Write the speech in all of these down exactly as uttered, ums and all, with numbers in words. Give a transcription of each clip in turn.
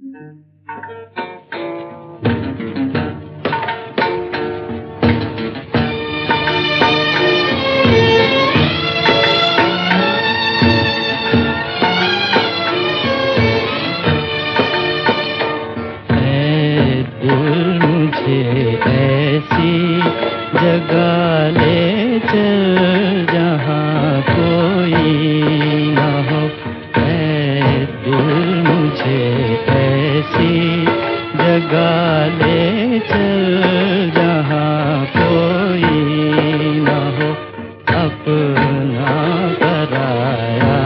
ऐसी जगह ले चल जहाँ कोई न हो। ऐ दिल मुझे ऐसी जगह ले चल जहाँ कोई न हो। अपना पराया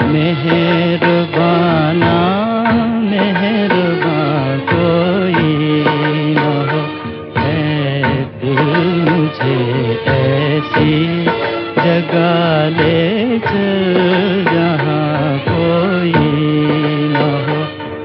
मेहरबाना मेहरबान कोई न हो। मुझे ऐसी जगह ले चल जहाँ कोई न हो।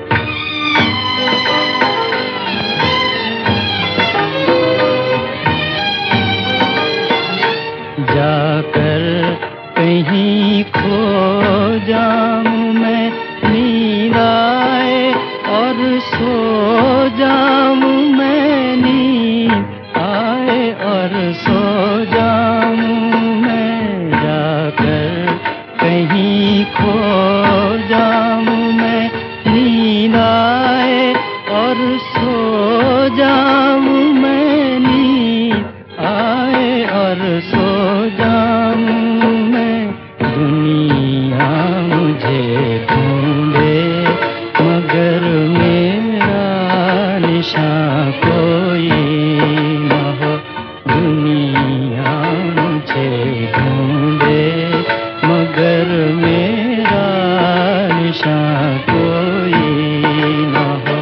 जाकर कहीं खो जाऊं मैं नींद आए और सो जाऊं मैं नींद आए और सो जाऊं मैं। जाकर कहीं खो जाऊं मैं नींद आए और सो जाऊं मैं नींद आए और सो जाऊं मैं। दुनिया मुझे ढूंढे मगर मेरा निशान कोई न हो। दुनिया मुझे ढूंढे मगर मेरा निशान कोई न हो।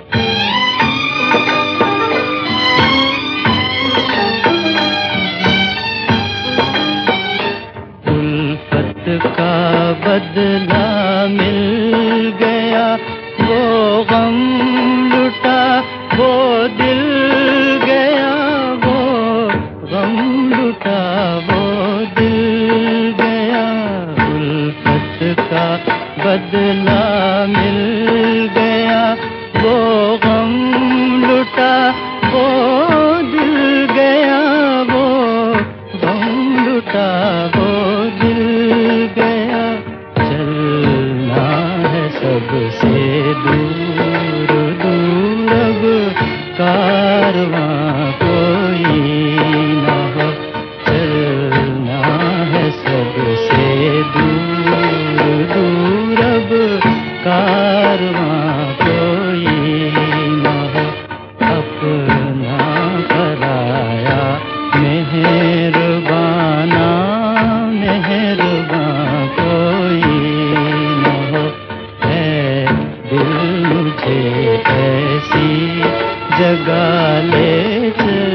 उल्फत का बदला मिल गया, वो गम लुटा वो दिल गया, वो गम लुटा वो दिल गया। उल्फत का बदला मिल गया, वो गम लुटा वो दिल गया, वो गम लुटा वो दिल गया। चलना है सबसे दूर दूर अब कारवां कोई न हो। चलना है सबसे दूर दूर अब कारवां कोई न हो। अपना पराया मेहरबाना मेहरबान कोई न हो। है दिल मुझे ऐसी जगह ले चल